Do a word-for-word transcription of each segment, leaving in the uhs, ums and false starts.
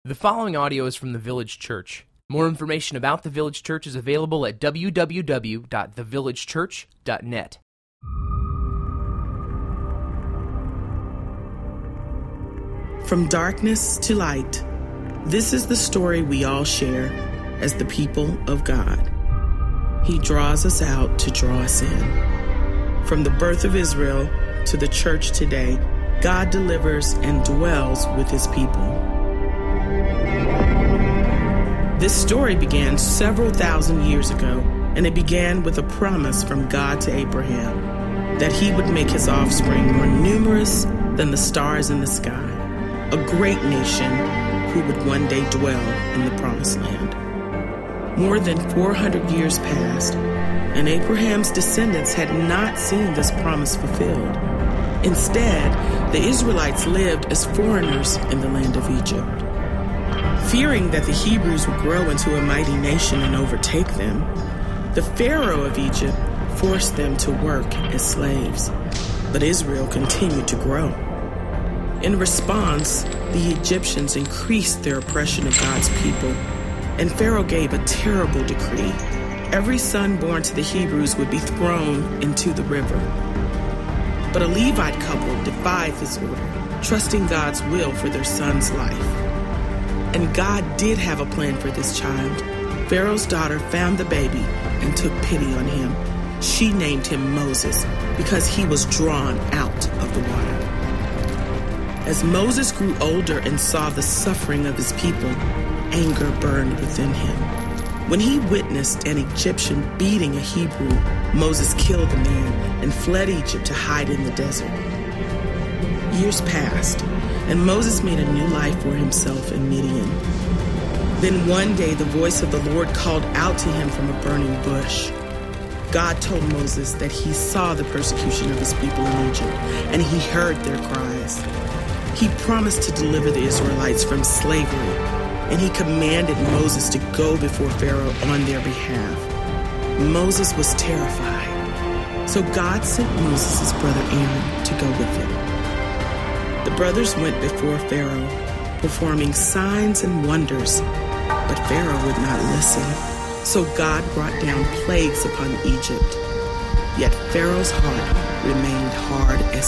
The following audio is from the Village Church. More information about the Village Church is available at w w w dot the village church dot net. From darkness to light, this is the story we all share as the people of God. He draws us out to draw us in. From the birth of Israel to the church today, God delivers and dwells with his people. This story began several thousand years ago, and it began with a promise from God to Abraham that he would make his offspring more numerous than the stars in the sky, a great nation who would one day dwell in the promised land. More than four hundred years passed, and Abraham's descendants had not seen this promise fulfilled. Instead, the Israelites lived as foreigners in the land of Egypt. Fearing that the Hebrews would grow into a mighty nation and overtake them, the Pharaoh of Egypt forced them to work as slaves. But Israel continued to grow. In response, the Egyptians increased their oppression of God's people, and Pharaoh gave a terrible decree. Every son born to the Hebrews would be thrown into the river. But a Levite couple defied this order, trusting God's will for their son's life. And God did have a plan for this child. Pharaoh's daughter found the baby and took pity on him. She named him Moses because he was drawn out of the water. As Moses grew older and saw the suffering of his people, anger burned within him. When he witnessed an Egyptian beating a Hebrew, Moses killed the man and fled Egypt to hide in the desert. Years passed, and Moses made a new life for himself in Midian. Then one day the voice of the Lord called out to him from a burning bush. God told Moses that he saw the persecution of his people in Egypt, and he heard their cries. He promised to deliver the Israelites from slavery, and he commanded Moses to go before Pharaoh on their behalf. Moses was terrified, so God sent Moses' brother Aaron to go with him. The brothers went before Pharaoh, performing signs and wonders, but Pharaoh would not listen. So God brought down plagues upon Egypt. Yet Pharaoh's heart remained hard as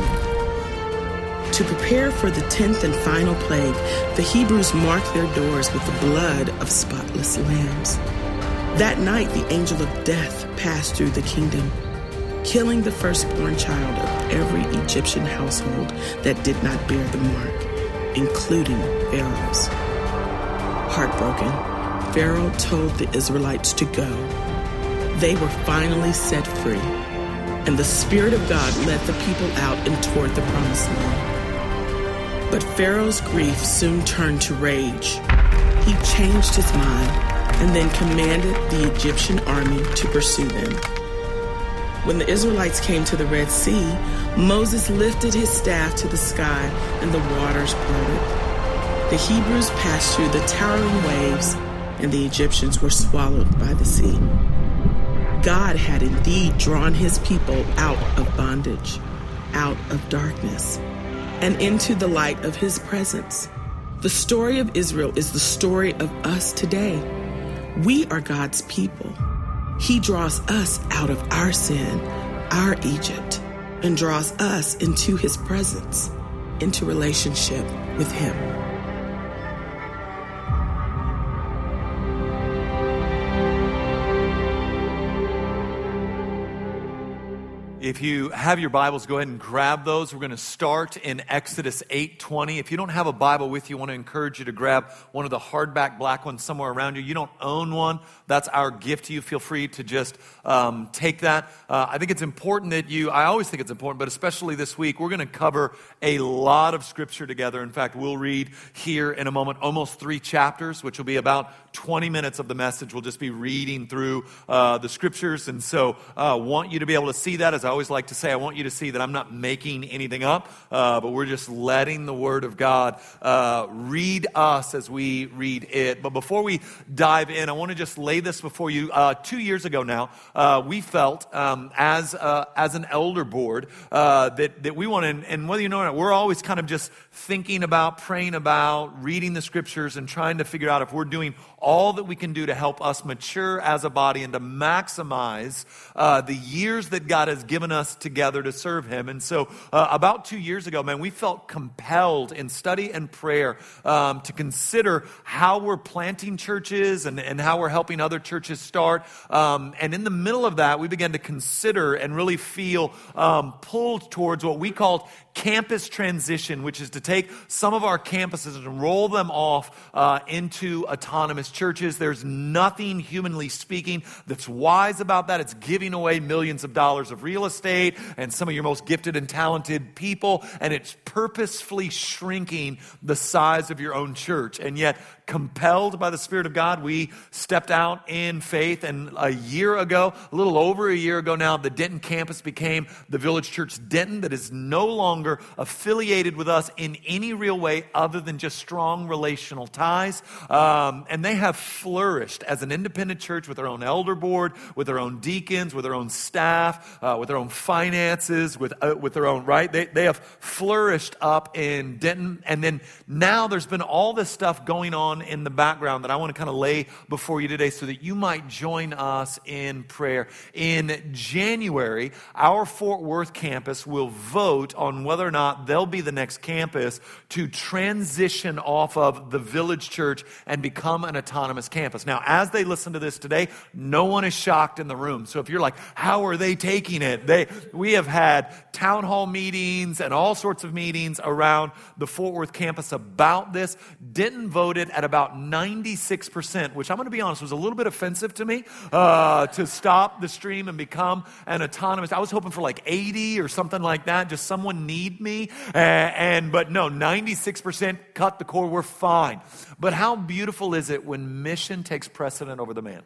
stone. To prepare for the tenth and final plague, the Hebrews marked their doors with the blood of spotless lambs. That night, the angel of death passed through the kingdom, killing the firstborn child of every Egyptian household that did not bear the mark, including Pharaoh's. Heartbroken, Pharaoh told the Israelites to go. They were finally set free, and the Spirit of God led the people out and toward the promised land. But Pharaoh's grief soon turned to rage. He changed his mind and then commanded the Egyptian army to pursue them. When the Israelites came to the Red Sea, Moses lifted his staff to the sky and the waters parted. The Hebrews passed through the towering waves, and the Egyptians were swallowed by the sea. God had indeed drawn his people out of bondage, out of darkness, and into the light of his presence. The story of Israel is the story of us today. We are God's people. He draws us out of our sin, our Egypt, and draws us into his presence, into relationship with him. If you have your Bibles, go ahead and grab those. We're going to start in Exodus eight twenty. If you don't have a Bible with you, I want to encourage you to grab one of the hardback black ones somewhere around you. You don't own one. That's our gift to you. Feel free to just um, take that. Uh, I think it's important that you, I always think it's important, but especially this week, we're going to cover a lot of Scripture together. In fact, we'll read here in a moment almost three chapters, which will be about twenty minutes of the message. We'll just be reading through uh, the Scriptures. And so I uh, want you to be able to see that. As I always like to say, I want you to see that I'm not making anything up, uh, but we're just letting the Word of God uh, read us as we read it. But before we dive in, I want to just lay this before you. Uh, two years ago now, uh, we felt um, as uh, as an elder board uh, that, that we want to, and whether you know or not, we're always kind of just thinking about, praying about, reading the Scriptures, and trying to figure out if we're doing all that we can do to help us mature as a body and to maximize uh, the years that God has given us together to serve Him. And so uh, about two years ago, man, we felt compelled in study and prayer um, to consider how we're planting churches and, and how we're helping other churches start. Um, and in the middle of that, we began to consider and really feel um, pulled towards what we called campus transition, which is to take some of our campuses and roll them off uh, into autonomous churches. There's nothing, humanly speaking, that's wise about that. It's giving away millions of dollars of real estate and some of your most gifted and talented people, and it's purposefully shrinking the size of your own church. And yet, compelled by the Spirit of God, we stepped out in faith, and a year ago, a little over a year ago now, the Denton campus became the Village Church Denton, that is no longer affiliated with us in any real way other than just strong relational ties. Um, and they have flourished as an independent church with their own elder board, with their own deacons, with their own staff, uh, with their own finances, with uh, with their own, right? They, they have flourished up in Denton. And then now there's been all this stuff going on in the background that I want to kind of lay before you today so that you might join us in prayer. In January, our Fort Worth campus will vote on whether or not they'll be the next campus to transition off of the Village Church and become an autonomous campus. Now, as they listen to this today, no one is shocked in the room. So if you're like, how are they taking it? They, we have had town hall meetings and all sorts of meetings around the Fort Worth campus about this. Denton voted at about ninety-six percent, which I'm going to be honest, was a little bit offensive to me, uh, to stop the stream and become an autonomous. I was hoping for like eighty or something like that, just someone need me. Uh, and But no, ninety-six percent cut the cord, we're fine. But how beautiful is it when mission takes precedent over the man?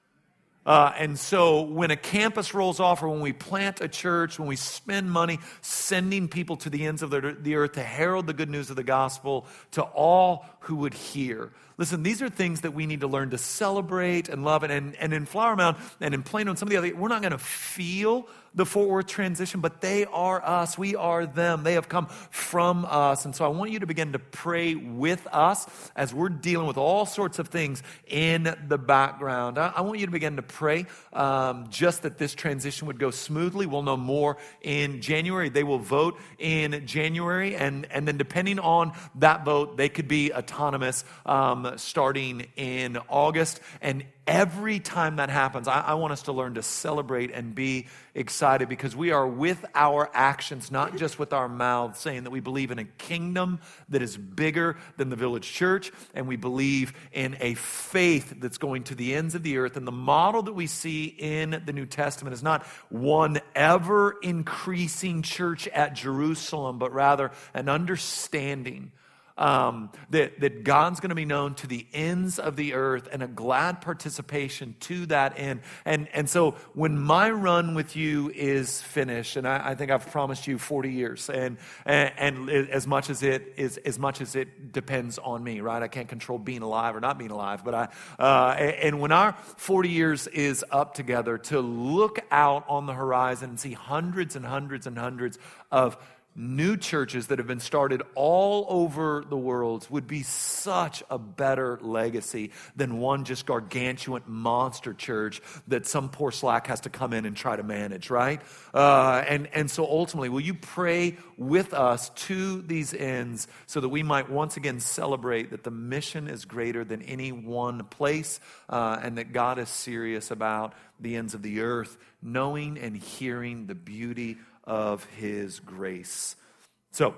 Uh, and so when a campus rolls off, or when we plant a church, when we spend money sending people to the ends of the, the earth to herald the good news of the gospel to all who would hear. Listen, these are things that we need to learn to celebrate and love. And, and, and in Flower Mound and in Plano and some of the other, we're not going to feel the Fort Worth transition, but they are us. We are them. They have come from us. And so I want you to begin to pray with us as we're dealing with all sorts of things in the background. I, I want you to begin to pray um, just that this transition would go smoothly. We'll know more in January. They will vote in January. And, and then depending on that vote, they could be autonomous um, starting in August. And every time that happens, I, I want us to learn to celebrate and be excited, because we are with our actions, not just with our mouths, saying that we believe in a kingdom that is bigger than the Village Church, and we believe in a faith that's going to the ends of the earth. And the model that we see in the New Testament is not one ever-increasing church at Jerusalem, but rather an understanding Um, that, that God's going to be known to the ends of the earth, and a glad participation to that end. And, and so when my run with you is finished, and I, I think I've promised you forty years, and, and, and as much as it is, as much as it depends on me, right? I can't control being alive or not being alive, but I, uh, and when our forty years is up together, to look out on the horizon and see hundreds and hundreds and hundreds of new churches that have been started all over the world would be such a better legacy than one just gargantuan monster church that some poor slack has to come in and try to manage, right? Uh, and, and so ultimately, will you pray with us to these ends so that we might once again celebrate that the mission is greater than any one place, uh, and that God is serious about the ends of the earth, knowing and hearing the beauty of His grace. So,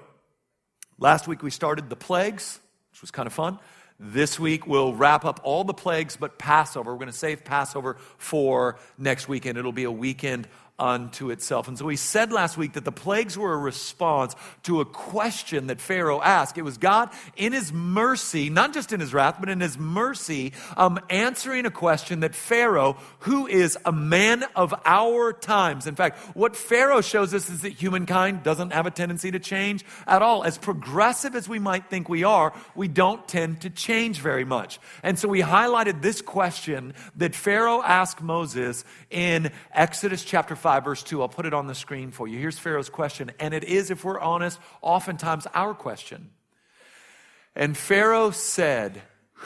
last week we started the plagues, which was kind of fun. This week we'll wrap up all the plagues but Passover. We're going to save Passover for next weekend. It'll be a weekend unto itself. And so we said last week that the plagues were a response to a question that Pharaoh asked. It was God in his mercy, not just in his wrath, but in his mercy, um, answering a question that Pharaoh, who is a man of our times. In fact, what Pharaoh shows us is that humankind doesn't have a tendency to change at all. As progressive as we might think we are, we don't tend to change very much. And so we highlighted this question that Pharaoh asked Moses in Exodus chapter five, verse two. I'll put it on the screen for you. Here's Pharaoh's question, and it is, if we're honest, oftentimes our question. And Pharaoh said,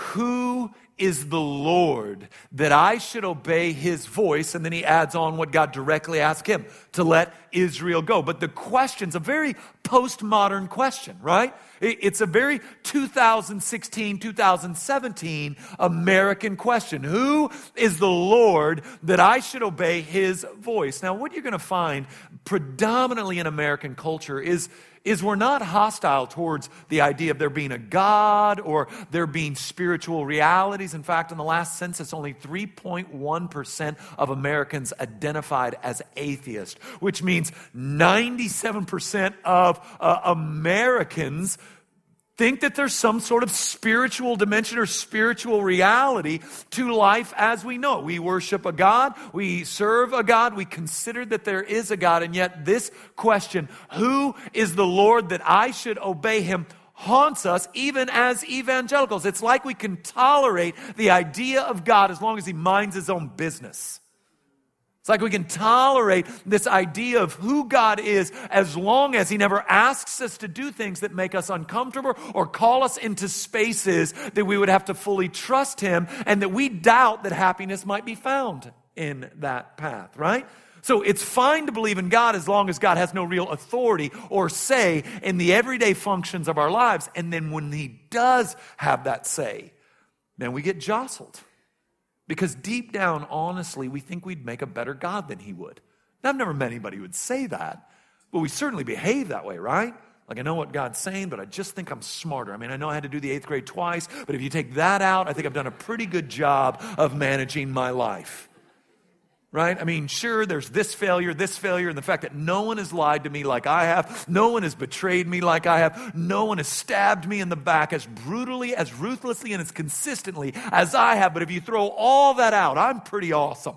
"Who is the Lord that I should obey his voice?" And then he adds on what God directly asked him, to let Israel go. But the question's a very postmodern question, right? It's a very two thousand sixteen, two thousand seventeen American question. Who is the Lord that I should obey his voice? Now, what you're going to find predominantly in American culture is is we're not hostile towards the idea of there being a God or there being spiritual realities. In fact, in the last census, only three point one percent of Americans identified as atheist, which means ninety-seven percent of uh, Americans think that there's some sort of spiritual dimension or spiritual reality to life as we know it. We worship a God, we serve a God, we consider that there is a God, and yet this question, who is the Lord that I should obey him, haunts us even as evangelicals. It's like we can tolerate the idea of God as long as he minds his own business. It's like we can tolerate this idea of who God is as long as he never asks us to do things that make us uncomfortable or call us into spaces that we would have to fully trust him and that we doubt that happiness might be found in that path, right? So it's fine to believe in God as long as God has no real authority or say in the everyday functions of our lives. And then when he does have that say, then we get jostled. Because deep down, honestly, we think we'd make a better God than he would. Now, I've never met anybody who would say that, but we certainly behave that way, right? Like, I know what God's saying, but I just think I'm smarter. I mean, I know I had to do the eighth grade twice, but if you take that out, I think I've done a pretty good job of managing my life. Right? I mean, sure, there's this failure, this failure, and the fact that no one has lied to me like I have, no one has betrayed me like I have, no one has stabbed me in the back as brutally, as ruthlessly, and as consistently as I have. But if you throw all that out, I'm pretty awesome.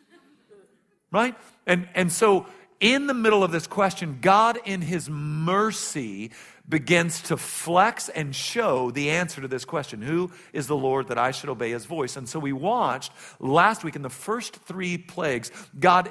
Right? And, and so in the middle of this question, God in his mercy begins to flex and show the answer to this question. Who is the Lord that I should obey his voice? And so we watched last week in the first three plagues, God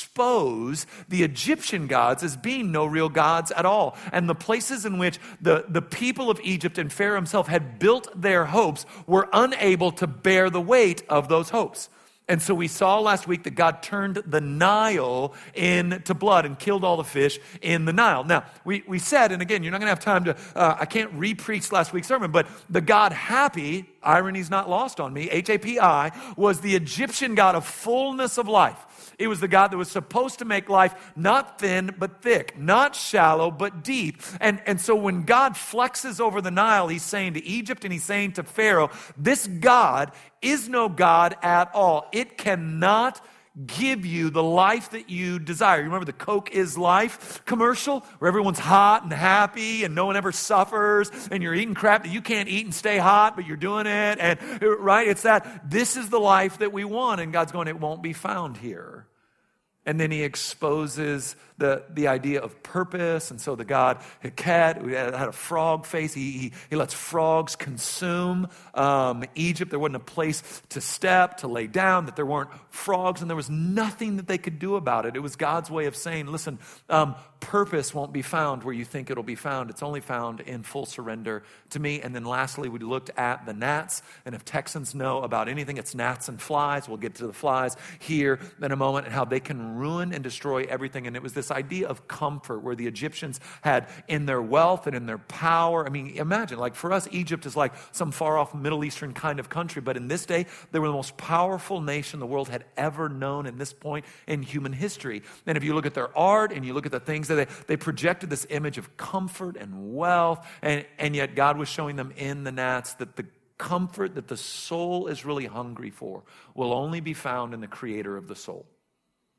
expose the Egyptian gods as being no real gods at all. And the places in which the, the people of Egypt and Pharaoh himself had built their hopes were unable to bear the weight of those hopes. And so we saw last week that God turned the Nile into blood and killed all the fish in the Nile. Now, we, we said, and again, you're not going to have time to, uh, I can't re-preach last week's sermon, but the God Happy, irony's not lost on me, H A P I, was the Egyptian God of fullness of life. It was the God that was supposed to make life not thin, but thick, not shallow, but deep. And, and so when God flexes over the Nile, he's saying to Egypt and he's saying to Pharaoh, this God is no God at all. It cannot give you the life that you desire. You remember the Coke is Life commercial where everyone's hot and happy and no one ever suffers and you're eating crap that you can't eat and stay hot, but you're doing it. And right, it's that this is the life that we want. And God's going, it won't be found here. And then he exposes the, the idea of purpose. And so the god Heket, who had a frog face, he, he, he lets frogs consume um, Egypt. There wasn't a place to step, to lay down, that there weren't frogs, and there was nothing that they could do about it. It was God's way of saying, listen, um, purpose won't be found where you think it'll be found. It's only found in full surrender to me. And then lastly, we looked at the gnats. And if Texans know about anything, it's gnats and flies. We'll get to the flies here in a moment and how they can ruin and destroy everything. And it was this idea of comfort where the Egyptians had in their wealth and in their power. I mean, imagine, like for us, Egypt is like some far off Middle Eastern kind of country. But in this day, they were the most powerful nation the world had ever known in this point in human history. And if you look at their art and you look at the things that they, they projected this image of comfort and wealth. And, and yet God was showing them in the gnats that the comfort that the soul is really hungry for will only be found in the creator of the soul.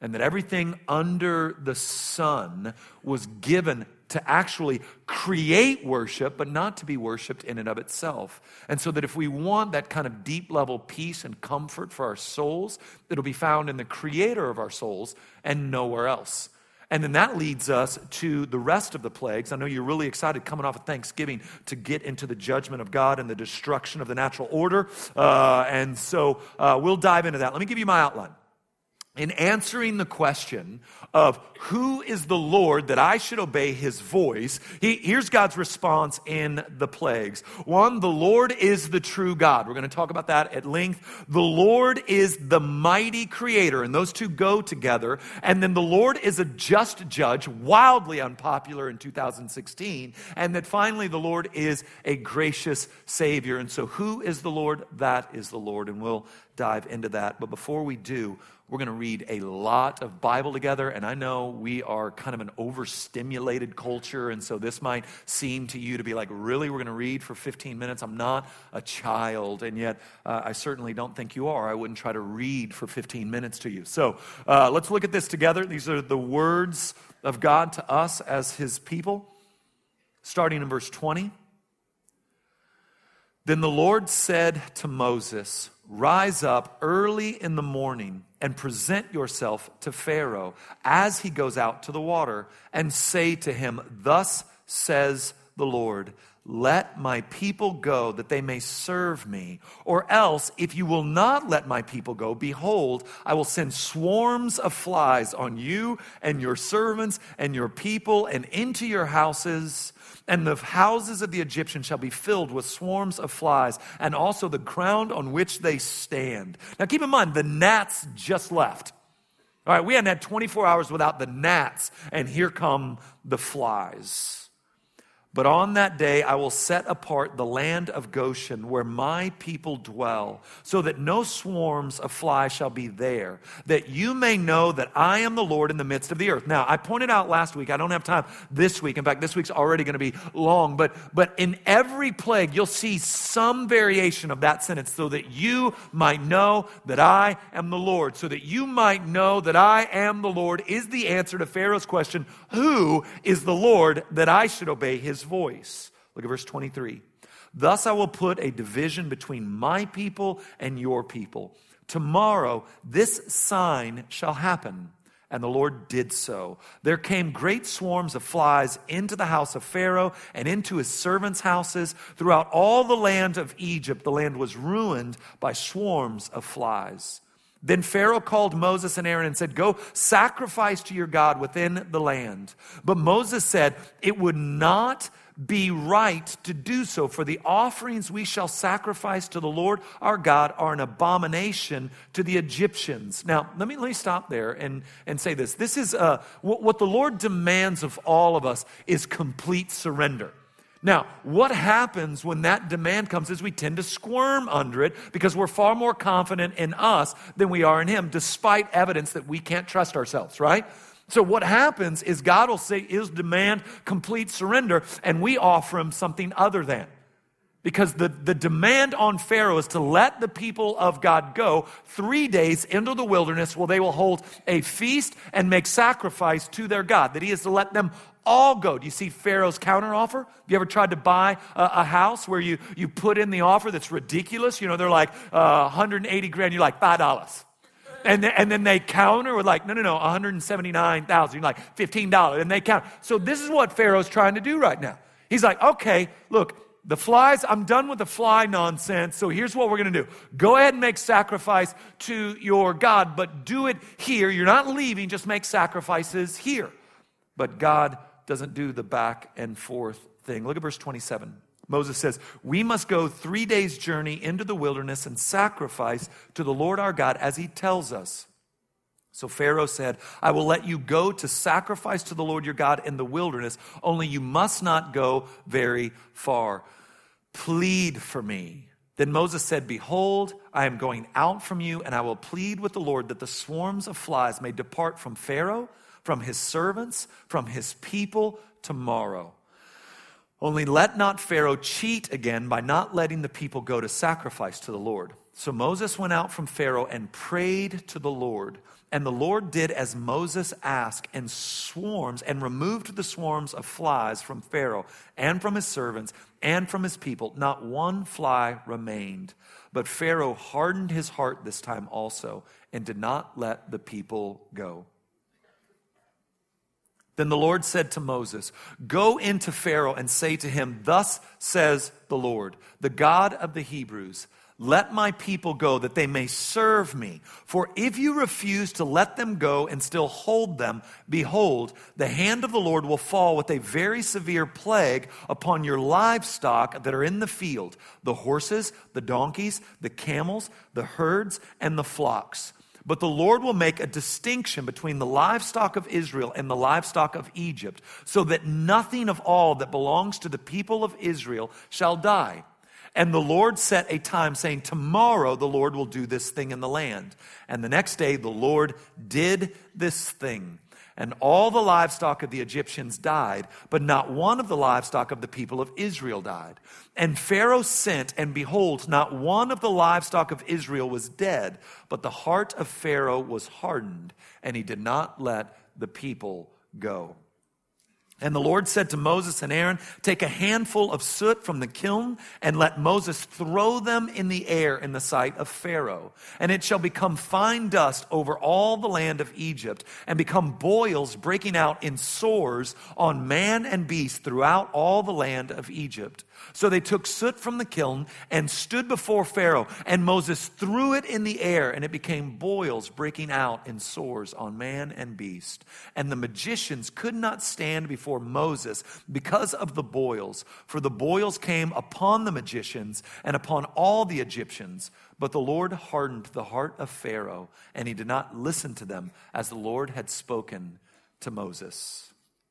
and that everything under the sun was given to actually create worship, but not to be worshiped in and of itself. And so that if we want that kind of deep level peace and comfort for our souls, it'll be found in the creator of our souls and nowhere else. And then that leads us to the rest of the plagues. I know you're really excited coming off of Thanksgiving to get into the judgment of God and the destruction of the natural order. Uh, and so uh, we'll dive into that. Let me give you my outline. In answering the question of who is the Lord that I should obey his voice, he, here's God's response in the plagues. One, the Lord is the true God. We're going to talk about that at length. The Lord is the mighty creator, and those two go together. And then the Lord is a just judge, wildly unpopular in two thousand sixteen. And that finally the Lord is a gracious Savior. And so who is the Lord? That is the Lord. And we'll dive into that. But before we do, we're going to read a lot of Bible together, and I know we are kind of an overstimulated culture, and so this might seem to you to be like, really, we're going to read for fifteen minutes? I'm not a child, and yet uh, I certainly don't think you are. I wouldn't try to read for fifteen minutes to you. So uh, let's look at this together. These are the words of God to us as his people, starting in verse twenty. Then the Lord said to Moses, "Rise up early in the morning and present yourself to Pharaoh as he goes out to the water, and say to him, 'Thus says the Lord, let my people go that they may serve me. Or else, if you will not let my people go, behold, I will send swarms of flies on you and your servants and your people and into your houses. And the houses of the Egyptians shall be filled with swarms of flies, and also the ground on which they stand.'" Now keep in mind, the gnats just left. All right, we hadn't had twenty-four hours without the gnats, and here come the flies. "But on that day I will set apart the land of Goshen where my people dwell, so that no swarms of flies shall be there, that you may know that I am the Lord in the midst of the earth." Now, I pointed out last week, I don't have time this week. In fact, this week's already going to be long. But, but in every plague, you'll see some variation of that sentence, "so that you might know that I am the Lord." So that you might know that I am the Lord is the answer to Pharaoh's question, who is the Lord that I should obey his voice? Look at verse twenty-three. "Thus I will put a division between my people and your people. Tomorrow this sign shall happen." And the Lord did so. There came great swarms of flies into the house of Pharaoh and into his servants' houses. Throughout all the land of Egypt, the land was ruined by swarms of flies. Then Pharaoh called Moses and Aaron and said, "Go sacrifice to your God within the land." But Moses said, "It would not be right to do so, for the offerings we shall sacrifice to the Lord our God are an abomination to the Egyptians." Now, let me, let me stop there and, and say this. This is uh, what, what the Lord demands of all of us is complete surrender. Now, what happens when that demand comes is we tend to squirm under it because we're far more confident in us than we are in him, despite evidence that we can't trust ourselves, right? So what happens is God will say, is demand complete surrender, and we offer him something other than. Because the, the demand on Pharaoh is to let the people of God go three days into the wilderness where they will hold a feast and make sacrifice to their God. That he is to let them all go. Do you see Pharaoh's counteroffer? Have you ever tried to buy a, a house where you, you put in the offer that's ridiculous? You know, they're like uh, one hundred eighty grand. You're like five dollars. And, th- and then they counter with like, no, no, no, one hundred seventy-nine thousand. You're like fifteen dollars. And they count. So this is what Pharaoh's trying to do right now. He's like, okay, look, the flies, I'm done with the fly nonsense. So here's what we're going to do. Go ahead and make sacrifice to your God, but do it here. You're not leaving, just make sacrifices here. But God doesn't do the back and forth thing. Look at verse twenty-seven. Moses says, "We must go three days' journey into the wilderness and sacrifice to the Lord our God as he tells us." So Pharaoh said, "I will let you go to sacrifice to the Lord your God in the wilderness, only you must not go very far. Plead for me." Then Moses said, "Behold, I am going out from you, and I will plead with the Lord that the swarms of flies may depart from Pharaoh, from his servants, from his people tomorrow. Only let not Pharaoh cheat again by not letting the people go to sacrifice to the Lord." So Moses went out from Pharaoh and prayed to the Lord. And the Lord did as Moses asked, and swarms, and removed the swarms of flies from Pharaoh and from his servants and from his people. Not one fly remained. But Pharaoh hardened his heart this time also, and did not let the people go. Then the Lord said to Moses, go into Pharaoh and say to him, thus says the Lord, the God of the Hebrews, let my people go that they may serve me. For if you refuse to let them go and still hold them, behold, the hand of the Lord will fall with a very severe plague upon your livestock that are in the field, the horses, the donkeys, the camels, the herds, and the flocks. But the Lord will make a distinction between the livestock of Israel and the livestock of Egypt, so that nothing of all that belongs to the people of Israel shall die. And the Lord set a time, saying, tomorrow the Lord will do this thing in the land. And the next day the Lord did this thing. And all the livestock of the Egyptians died, but not one of the livestock of the people of Israel died. And Pharaoh sent, and behold, not one of the livestock of Israel was dead, but the heart of Pharaoh was hardened, and he did not let the people go. And the Lord said to Moses and Aaron, take a handful of soot from the kiln and let Moses throw them in the air in the sight of Pharaoh. And it shall become fine dust over all the land of Egypt and become boils breaking out in sores on man and beast throughout all the land of Egypt. So they took soot from the kiln and stood before Pharaoh, and Moses threw it in the air, and it became boils breaking out in sores on man and beast. And the magicians could not stand before Moses because of the boils, for the boils came upon the magicians and upon all the Egyptians. But the Lord hardened the heart of Pharaoh, and he did not listen to them as the Lord had spoken to Moses.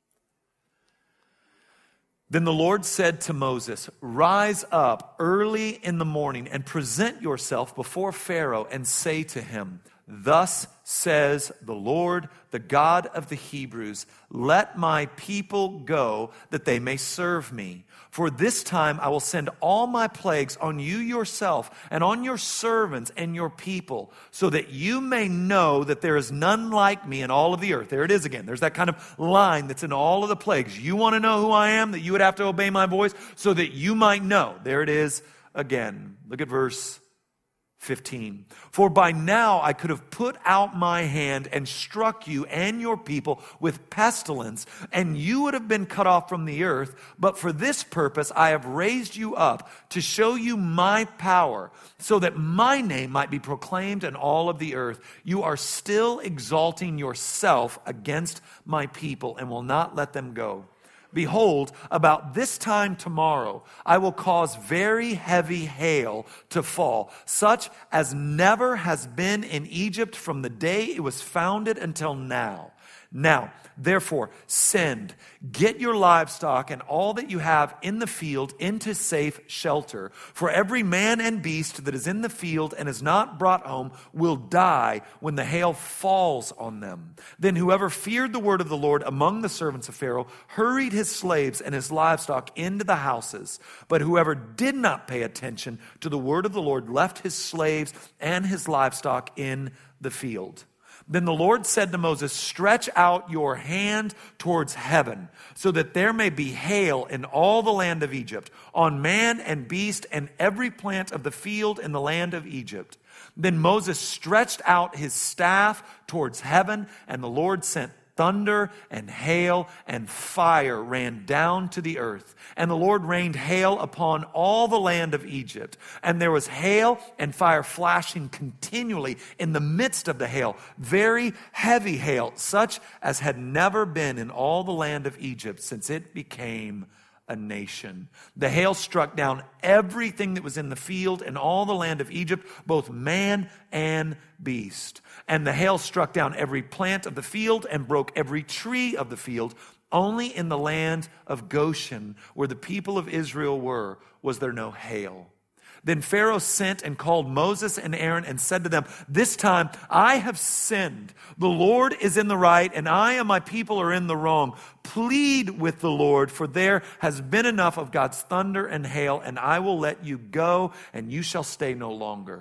Then the Lord said to Moses, rise up early in the morning and present yourself before Pharaoh and say to him, thus says the Lord, the God of the Hebrews, let my people go that they may serve me. For this time I will send all my plagues on you yourself and on your servants and your people, so that you may know that there is none like me in all of the earth. There it is again. There's that kind of line that's in all of the plagues. You want to know who I am, that you would have to obey my voice, so that you might know. There it is again. Look at verse fifteen. For by now I could have put out my hand and struck you and your people with pestilence, and you would have been cut off from the earth. But for this purpose I have raised you up, to show you my power, so that my name might be proclaimed in all of the earth. You are still exalting yourself against my people, and will not let them go. Behold, about this time tomorrow, I will cause very heavy hail to fall, such as never has been in Egypt from the day it was founded until now. Now, therefore, send, get your livestock and all that you have in the field into safe shelter. For every man and beast that is in the field and is not brought home will die when the hail falls on them. Then whoever feared the word of the Lord among the servants of Pharaoh hurried his slaves and his livestock into the houses. But whoever did not pay attention to the word of the Lord left his slaves and his livestock in the field. Then the Lord said to Moses, stretch out your hand towards heaven, so that there may be hail in all the land of Egypt, on man and beast and every plant of the field in the land of Egypt. Then Moses stretched out his staff towards heaven, and the Lord sent thunder and hail and fire ran down to the earth. And the Lord rained hail upon all the land of Egypt. And there was hail and fire flashing continually in the midst of the hail, very heavy hail, such as had never been in all the land of Egypt since it became a nation. The hail struck down everything that was in the field in all the land of Egypt, both man and beast. And the hail struck down every plant of the field and broke every tree of the field. Only in the land of Goshen, where the people of Israel were, was there no hail. Then Pharaoh sent and called Moses and Aaron and said to them, this time I have sinned. The Lord is in the right, and I and my people are in the wrong. Plead with the Lord, for there has been enough of God's thunder and hail, and I will let you go, and you shall stay no longer.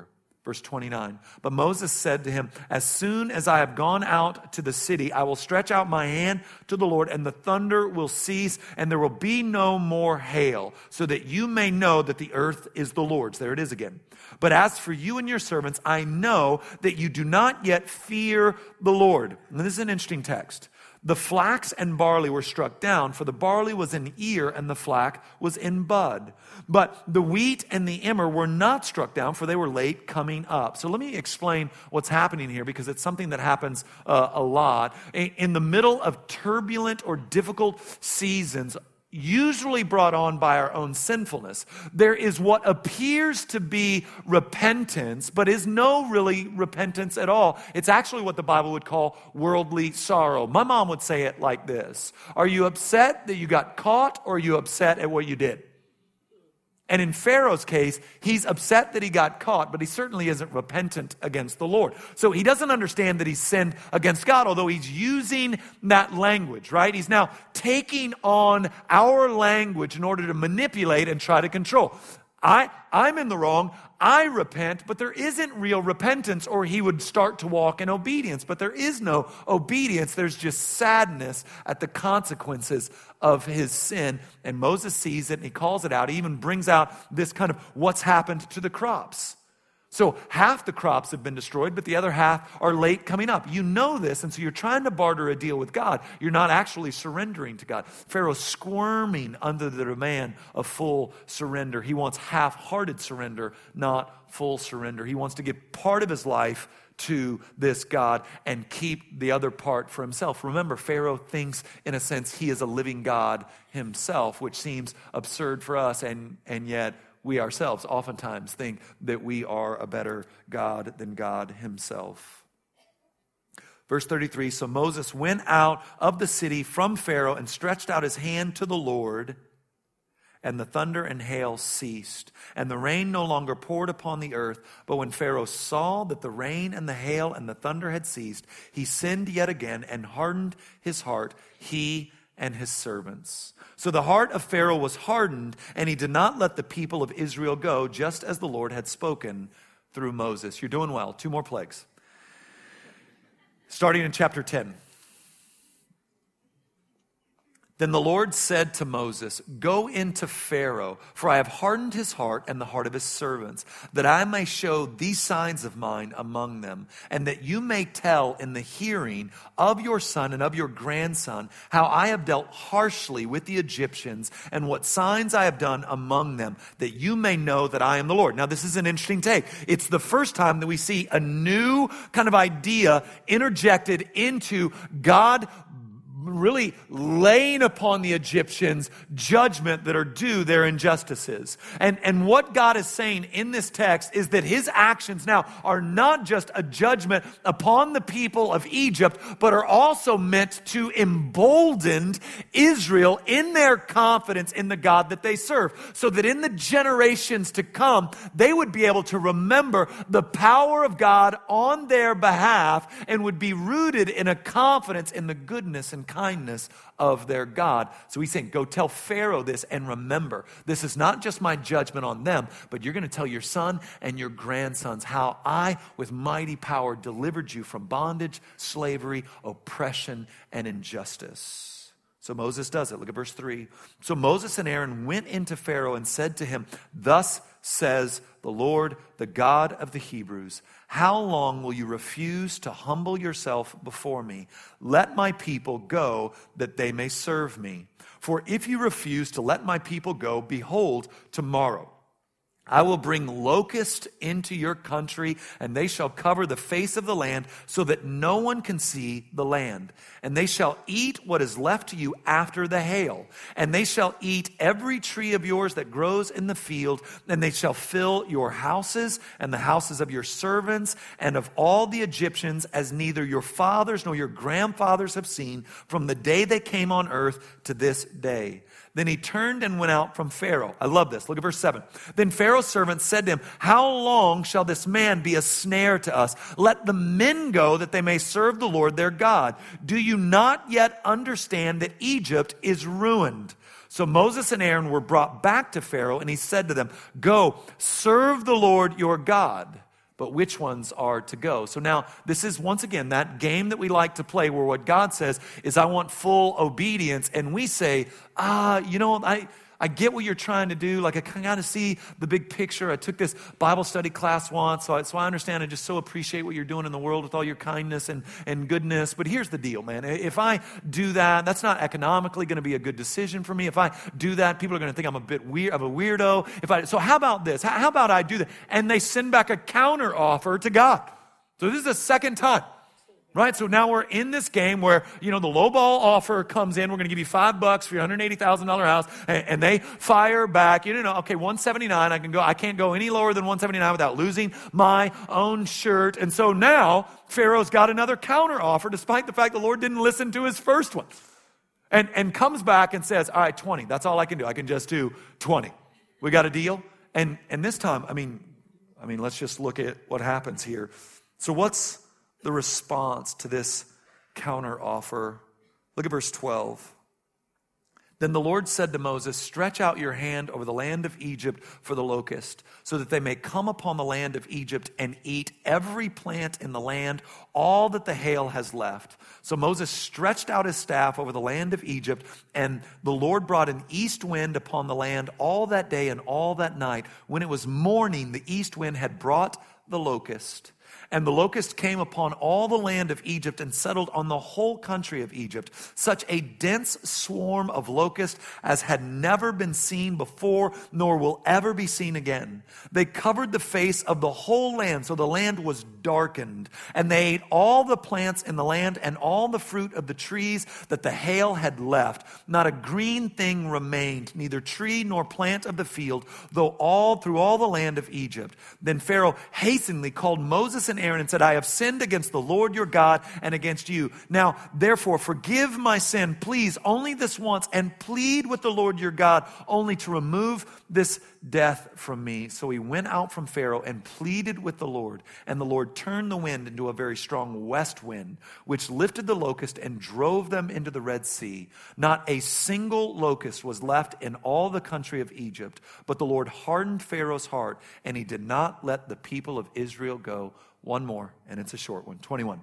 Verse twenty-nine, but Moses said to him, as soon as I have gone out to the city, I will stretch out my hand to the Lord, and the thunder will cease, and there will be no more hail, so that you may know that the earth is the Lord's. There it is again. But as for you and your servants, I know that you do not yet fear the Lord. And this is an interesting text. The flax and barley were struck down, for the barley was in ear and the flax was in bud. But the wheat and the emmer were not struck down, for they were late coming up. So let me explain what's happening here, because it's something that happens uh, a lot. In the middle of turbulent or difficult seasons, usually brought on by our own sinfulness, there is what appears to be repentance, but is no really repentance at all. It's actually what the Bible would call worldly sorrow. My mom would say it like this: are you upset that you got caught, or are you upset at what you did? And in Pharaoh's case, he's upset that he got caught, but he certainly isn't repentant against the Lord. So he doesn't understand that he's sinned against God, although he's using that language, right? He's now taking on our language in order to manipulate and try to control. I, I'm in the wrong. I repent, but there isn't real repentance, or he would start to walk in obedience. But there is no obedience. There's just sadness at the consequences of his sin. And Moses sees it and he calls it out. He even brings out this kind of what's happened to the crops. So half the crops have been destroyed, but the other half are late coming up. You know this, and so you're trying to barter a deal with God. You're not actually surrendering to God. Pharaoh's squirming under the demand of full surrender. He wants half-hearted surrender, not full surrender. He wants to give part of his life to this God and keep the other part for himself. Remember, Pharaoh thinks, in a sense, he is a living God himself, which seems absurd for us, and, and yet we ourselves oftentimes think that we are a better God than God himself. Verse thirty-three, so Moses went out of the city from Pharaoh and stretched out his hand to the Lord, and the thunder and hail ceased, and the rain no longer poured upon the earth. But when Pharaoh saw that the rain and the hail and the thunder had ceased, he sinned yet again and hardened his heart, he and his servants. So the heart of Pharaoh was hardened, and he did not let the people of Israel go, just as the Lord had spoken through Moses. You're doing well. Two more plagues. Starting in chapter ten. Then the Lord said to Moses, go into Pharaoh, for I have hardened his heart and the heart of his servants, that I may show these signs of mine among them, and that you may tell in the hearing of your son and of your grandson how I have dealt harshly with the Egyptians and what signs I have done among them, that you may know that I am the Lord. Now, this is an interesting take. It's the first time that we see a new kind of idea interjected into God really laying upon the Egyptians judgment that are due their injustices. And, and what God is saying in this text is that his actions now are not just a judgment upon the people of Egypt, but are also meant to embolden Israel in their confidence in the God that they serve, so that in the generations to come, they would be able to remember the power of God on their behalf and would be rooted in a confidence in the goodness and kindness of their God. So he's saying, go tell Pharaoh this, and remember, this is not just my judgment on them, but you're going to tell your son and your grandsons how I, with mighty power, delivered you from bondage, slavery, oppression, and injustice. So Moses does it. Look at verse three. So Moses and Aaron went into Pharaoh and said to him, thus says the Lord, the God of the Hebrews, how long will you refuse to humble yourself before me? Let my people go that they may serve me. For if you refuse to let my people go, behold, tomorrow I will bring locusts into your country, and they shall cover the face of the land so that no one can see the land. And they shall eat what is left to you after the hail. And they shall eat every tree of yours that grows in the field. And they shall fill your houses and the houses of your servants and of all the Egyptians, as neither your fathers nor your grandfathers have seen from the day they came on earth to this day. Then he turned and went out from Pharaoh. I love this. Look at verse seven. Then Pharaoh's servants said to him, how long shall this man be a snare to us? Let the men go that they may serve the Lord their God. Do you not yet understand that Egypt is ruined? So Moses and Aaron were brought back to Pharaoh, and he said to them, go, serve the Lord your God. but which ones are to go. So now, this is once again that game that we like to play where what God says is, I want full obedience. And we say, ah, you know, I... I get what you're trying to do. Like, I kind of see the big picture. I took this Bible study class once, so I, so I understand. I just so appreciate what you're doing in the world with all your kindness and, and goodness. But here's the deal, man. If I do that, that's not economically going to be a good decision for me. If I do that, people are going to think I'm a bit weird, of a weirdo. If I, so how about this? How, how about I do that? And they send back a counter offer to God. So this is the second time. Right, so now we're in this game where, you know, the low ball offer comes in. We're going to give you five bucks for your one hundred eighty thousand dollars house, and, and they fire back. You know, okay, one seventy-nine. I can go. I can't go any lower than one seventy-nine without losing my own shirt. And so now Pharaoh's got another counter offer, despite the fact the Lord didn't listen to his first one, and and comes back and says, "All right, twenty. That's all I can do. I can just do twenty. We got a deal." And and this time, I mean, I mean, let's just look at what happens here. So what's the response to this counter offer? Look at verse twelve. Then the Lord said to Moses, stretch out your hand over the land of Egypt for the locust, so that they may come upon the land of Egypt and eat every plant in the land, all that the hail has left. So Moses stretched out his staff over the land of Egypt, and the Lord brought an east wind upon the land all that day and all that night. When it was morning, the east wind had brought the locust. And the locust came upon all the land of Egypt and settled on the whole country of Egypt. Such a dense swarm of locusts as had never been seen before, nor will ever be seen again. They covered the face of the whole land, so the land was darkened. And they ate all the plants in the land and all the fruit of the trees that the hail had left. Not a green thing remained, neither tree nor plant of the field, though all through all the land of Egypt. Then Pharaoh hastily called Moses and Aaron and said, I have sinned against the Lord your God and against you. Now, therefore, forgive my sin, please, only this once, and plead with the Lord your God only to remove this death from me. So he went out from Pharaoh and pleaded with the Lord. And the Lord turned the wind into a very strong west wind, which lifted the locust and drove them into the Red Sea. Not a single locust was left in all the country of Egypt. But the Lord hardened Pharaoh's heart, and he did not let the people of Israel go. One more, and it's a short one. twenty-one.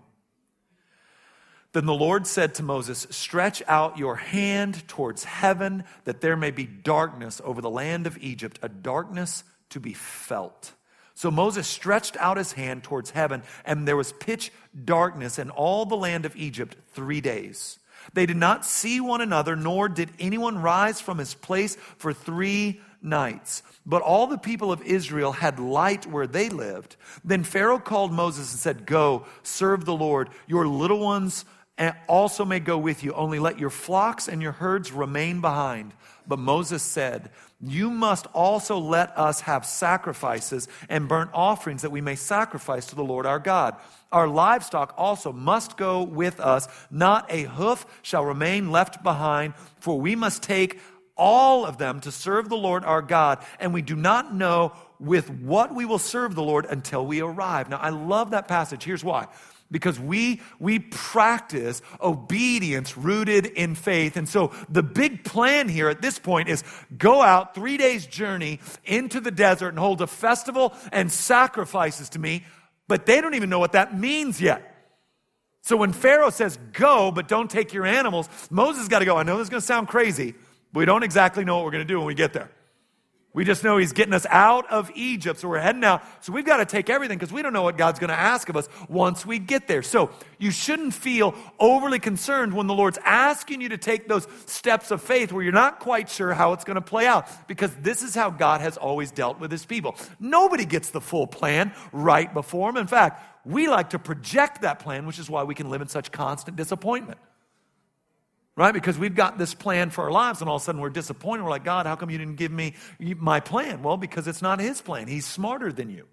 Then the Lord said to Moses, stretch out your hand towards heaven, that there may be darkness over the land of Egypt, a darkness to be felt. So Moses stretched out his hand towards heaven, and there was pitch darkness in all the land of Egypt three days. They did not see one another, nor did anyone rise from his place for three nights. But all the people of Israel had light where they lived. Then Pharaoh called Moses and said, go, serve the Lord. Your little ones also may go with you. Only let your flocks and your herds remain behind. But Moses said, you must also let us have sacrifices and burnt offerings that we may sacrifice to the Lord our God. Our livestock also must go with us. Not a hoof shall remain left behind, for we must take all of them to serve the Lord our God, and we do not know with what we will serve the Lord until we arrive. Now, I love that passage. Here's why. Because we we practice obedience rooted in faith. And so the big plan here at this point is go out three days journey into the desert and hold a festival and sacrifices to me, but they don't even know what that means yet. So when Pharaoh says go, but don't take your animals, Moses got to go. I know this is going to sound crazy, but we don't exactly know what we're going to do when we get there. We just know he's getting us out of Egypt, so we're heading out. So we've got to take everything because we don't know what God's going to ask of us once we get there. So you shouldn't feel overly concerned when the Lord's asking you to take those steps of faith where you're not quite sure how it's going to play out, because this is how God has always dealt with his people. Nobody gets the full plan right before him. In fact, we like to project that plan, which is why we can live in such constant disappointment. Right? Because we've got this plan for our lives, and all of a sudden we're disappointed. We're like, God, how come you didn't give me my plan? Well, because it's not his plan. He's smarter than you.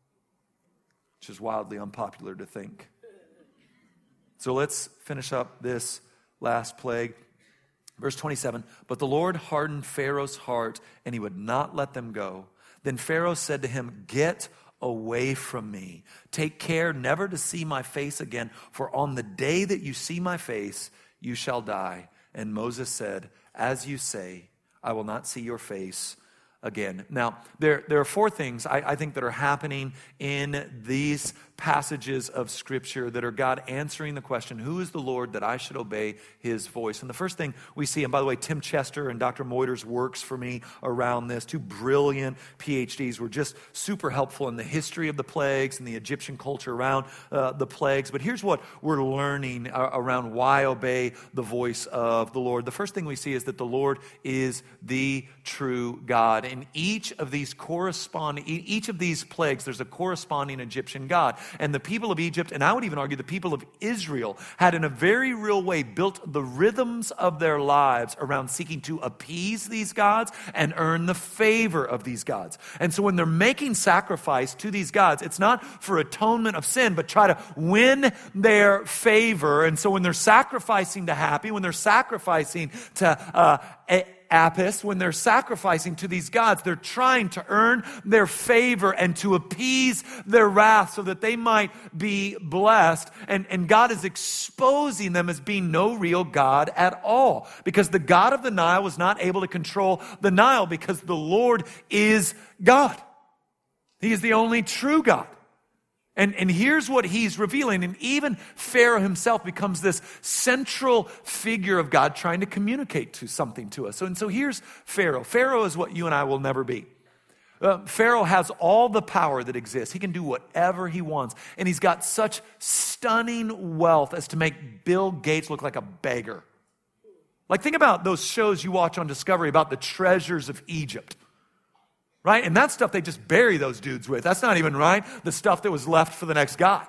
Which is wildly unpopular to think. So let's finish up this last plague. Verse twenty-seven, but the Lord hardened Pharaoh's heart, and he would not let them go. Then Pharaoh said to him, get away from me. Take care never to see my face again, for on the day that you see my face, you shall die. And Moses said, as you say, I will not see your face again. Now, there, there are four things I, I think that are happening in these passages of Scripture that are God answering the question, who is the Lord that I should obey his voice? And the first thing we see, and by the way, Tim Chester and Doctor Moiters works for me around this, two brilliant P H Ds were just super helpful in the history of the plagues and the Egyptian culture around uh, the plagues. But here's what we're learning uh, around why obey the voice of the Lord. The first thing we see is that the Lord is the true God. In each of these corresponding, each of these plagues, there's a corresponding Egyptian God. And the people of Egypt, and I would even argue the people of Israel, had in a very real way built the rhythms of their lives around seeking to appease these gods and earn the favor of these gods. And so when they're making sacrifice to these gods, it's not for atonement of sin, but try to win their favor. And so when they're sacrificing to Happy, when they're sacrificing to uh, a- Apis, when they're sacrificing to these gods, they're trying to earn their favor and to appease their wrath so that they might be blessed. And, and God is exposing them as being no real God at all, because the God of the Nile was not able to control the Nile, because the Lord is God. He is the only true God. And, and here's what he's revealing. And even Pharaoh himself becomes this central figure of God trying to communicate to something to us. So, and so here's Pharaoh. Pharaoh is what you and I will never be. Uh, Pharaoh has all the power that exists. He can do whatever he wants. And he's got such stunning wealth as to make Bill Gates look like a beggar. Like, think about those shows you watch on Discovery about the treasures of Egypt. Right? And that stuff they just bury those dudes with. That's not even right. The stuff that was left for the next guy.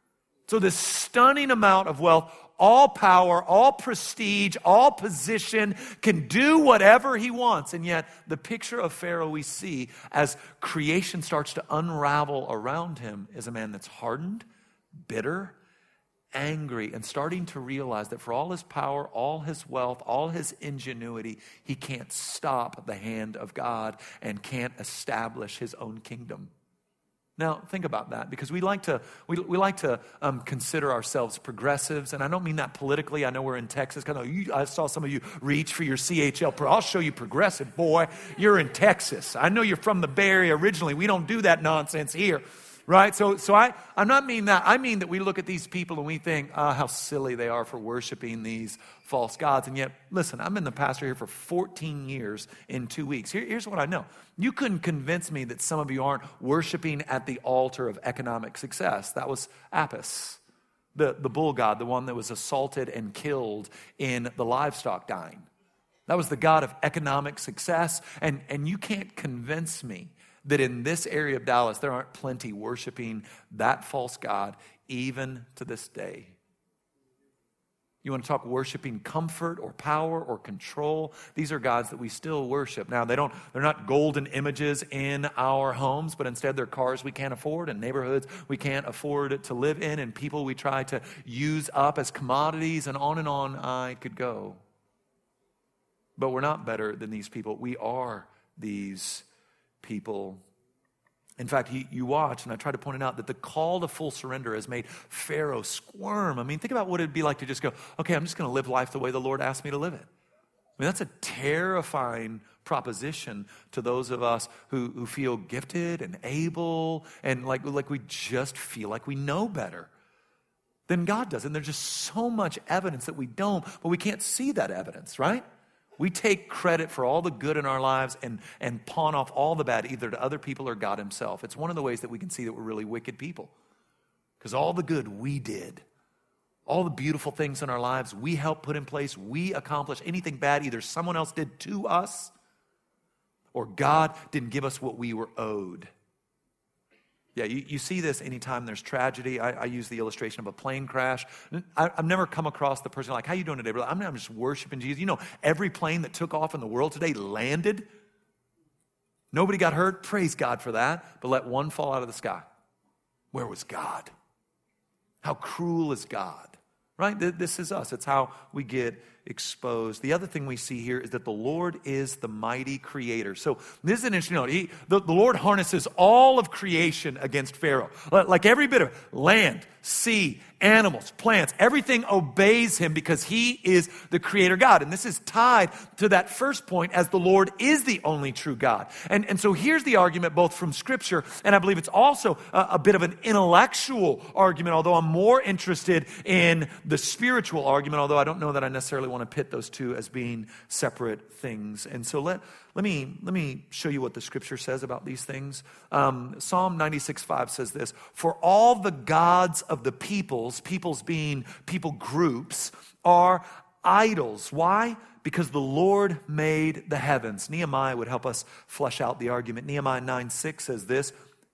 So this stunning amount of wealth, all power, all prestige, all position, can do whatever he wants. And yet the picture of Pharaoh we see as creation starts to unravel around him is a man that's hardened, bitter, angry, and starting to realize that for all his power, all his wealth, all his ingenuity, he can't stop the hand of God and can't establish his own kingdom. Now, think about that, because we like to we, we like to um, consider ourselves progressives, and I don't mean that politically. I know we're in Texas. I, know you, I saw some of you reach for your C H L. I'll show you progressive, boy. You're in Texas. I know you're from the Bay Area originally. We don't do that nonsense here. Right? So so I, I'm not mean that. I mean that we look at these people and we think, ah, how silly they are for worshiping these false gods. And yet, listen, I've been the pastor here for fourteen years in two weeks. Here, here's what I know. You couldn't convince me that some of you aren't worshiping at the altar of economic success. That was Apis, the, the bull god, the one that was assaulted and killed in the livestock dying. That was the god of economic success. And, and you can't convince me that in this area of Dallas, there aren't plenty worshiping that false god even to this day. You want to talk worshiping comfort or power or control? These are gods that we still worship. Now, they don't, they're not golden images in our homes, but instead they're cars we can't afford and neighborhoods we can't afford to live in and people we try to use up as commodities, and on and on I could go. But we're not better than these people. We are these people. In fact, he, you watch, and I try to point it out, that the call to full surrender has made Pharaoh squirm. I mean, think about what it'd be like to just go, okay, I'm just going to live life the way the Lord asked me to live it. I mean, that's a terrifying proposition to those of us who, who feel gifted and able and like, like we just feel like we know better than God does. And there's just so much evidence that we don't, but we can't see that evidence, right? We take credit for all the good in our lives and, and pawn off all the bad either to other people or God himself. It's one of the ways that we can see that we're really wicked people. Because all the good we did, all the beautiful things in our lives we helped put in place, we accomplished. Anything bad either someone else did to us or God didn't give us what we were owed. Yeah, you, you see this anytime there's tragedy. I, I use the illustration of a plane crash. I, I've never come across the person like, how you doing today? I'm, I'm just worshiping Jesus. You know, every plane that took off in the world today landed. Nobody got hurt. Praise God for that. But let one fall out of the sky. Where was God? How cruel is God? Right? This is us. It's how we get exposed. The other thing we see here is that the Lord is the mighty creator. So this is an interesting note. He, the, the Lord harnesses all of creation against Pharaoh. Like every bit of land, sea, animals, plants, everything obeys him because he is the creator God. And this is tied to that first point as the Lord is the only true God. And, and so here's the argument both from Scripture, and I believe it's also a, a bit of an intellectual argument, although I'm more interested in the spiritual argument, although I don't know that I necessarily want to pit those two as being separate things. And so let, let, me, let me show you what the Scripture says about these things. Um, Psalm ninety-six five says this, "For all the gods of the peoples," peoples being people groups, "are idols." Why? Because the Lord made the heavens. Nehemiah would help us flesh out the argument. Nehemiah nine six says this,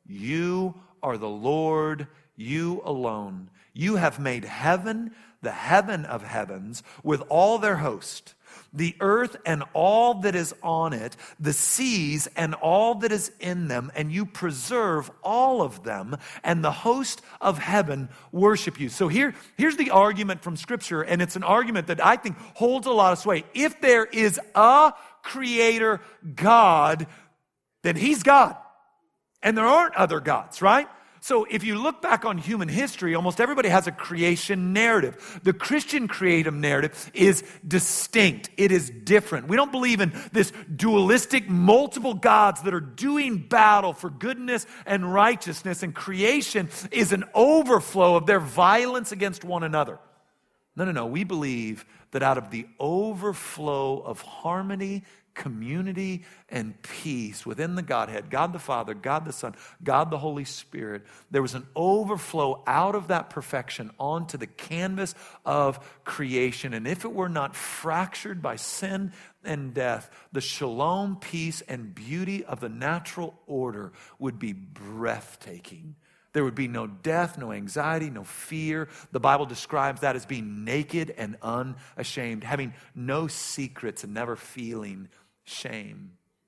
"You are the Lord, you alone. You have made heaven, the heaven of heavens, with all their host, the earth and all that is on it, the seas and all that is in them, and you preserve all of them, and the host of heaven worship you." So here, here's the argument from Scripture, and it's an argument that I think holds a lot of sway. If there is a creator God, then he's God. And there aren't other gods, right? So if you look back on human history, almost everybody has a creation narrative. The Christian creative narrative is distinct. It is different. We don't believe in this dualistic, multiple gods that are doing battle for goodness and righteousness, and creation is an overflow of their violence against one another. No, no, no. We believe that out of the overflow of harmony, community, and peace within the Godhead, God the Father, God the Son, God the Holy Spirit, there was an overflow out of that perfection onto the canvas of creation. And if it were not fractured by sin and death, the shalom, peace, and beauty of the natural order would be breathtaking. There would be no death, no anxiety, no fear. The Bible describes that as being naked and unashamed, having no secrets and never feeling shame.